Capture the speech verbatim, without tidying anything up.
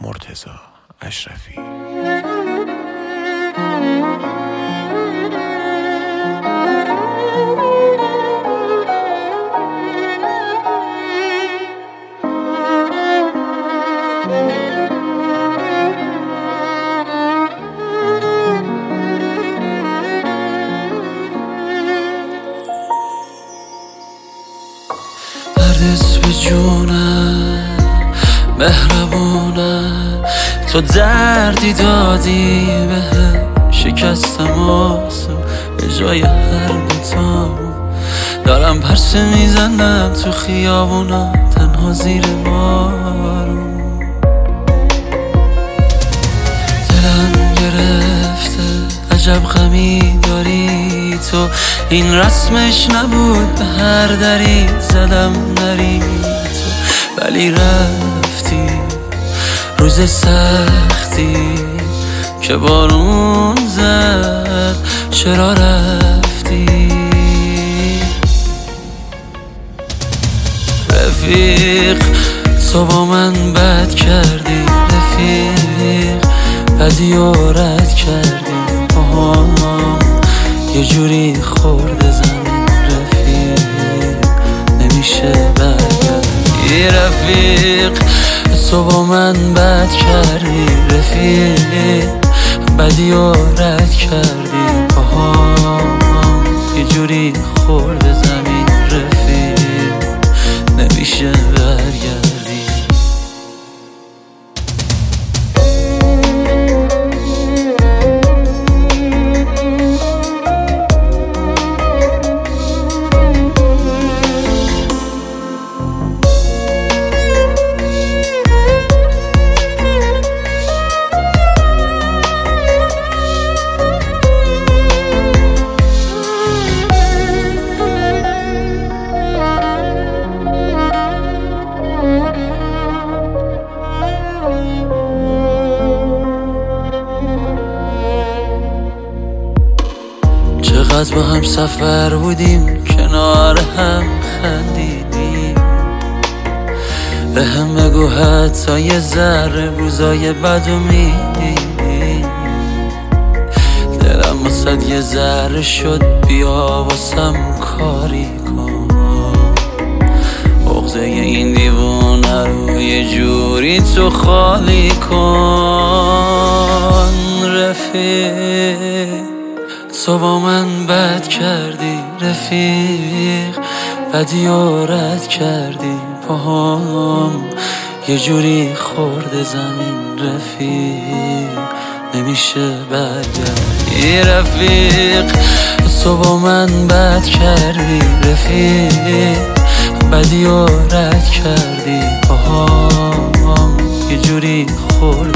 مرتضی اشرفی. دردت به جونم مهربونه، تو دردی دادی به شکستم آسو به جای هر دوتام. دارم پرسه میزنم تو خیابونا تنها زیر بارون. دلم گرفته عجب غمی داری تو، این رسمش نبود به هر دری زدم نری تو، ولی رفتی روز سختی که بارون زد. چرا رفتی رفیق؟ تو با من بد کردی رفیق، بدی و رد کردی آهام، یه جوری خورده زمین رفیق، نمیشه برگردی رفیق. تو با من بد کردی رفیق، بدی و رد کردی آهام، یه جوری خورده زمین رفیق، نمیشه برگردی. چقدر با هم سفر بودیم، کنار هم خندیدیم. به هم بگو حتی یه ذره روزای بدو میدیدیم. دلم واسد یه ذره شد، بیا واسم کاری کن. بغضه این دیوونه رو یه جوری تو خالی کن رفیق. تو با من بد کردی رفیق، بدی و رد کردی پاهام، یه جوری خورده زمین رفیق، نمیشه برگردی رفیق. تو با من بد کردی رفیق، بدی و رد کردی پاهام، یه جوری خورده